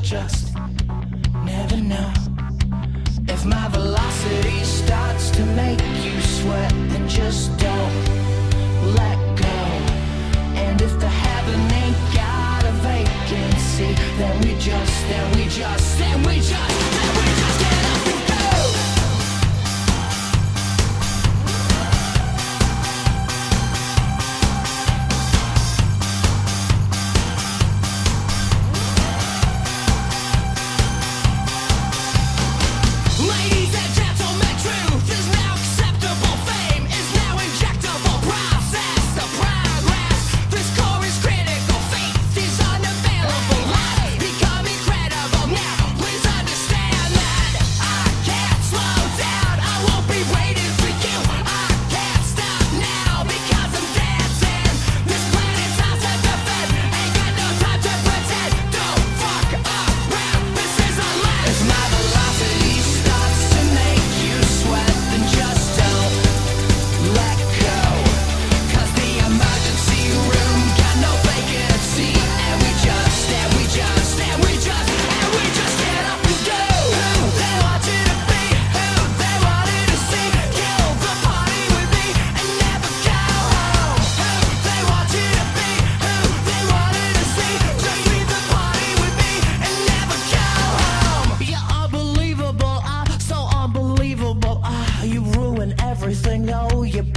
just never know. If my velocity starts to make you sweat, then just don't let go. And if the heaven ain't got a vacancy, then we just get up and go. Ladies and gentlemen, truth is now acceptable. Fame is now injectable. Process the progress. This core is critical. Faith is unavailable. Life become incredible. Now, please understand that I can't slow down. I won't be waiting for you. I can't stop now because I'm dancing. This planet's house to defend. Ain't got no time to pretend. Don't fuck around. This is our life. If my velocity starts to make you sweat, then just don't let go. 'Cause the emergency room got no vacancy. And we just get up and go. Who they want you to be, who they wanted to see. Kill the party with me and never go home. Who they want you to be, who they wanted to see. Just leave the party with me and never go home. You're unbelievable, so unbelievable. You ruin everything, oh, you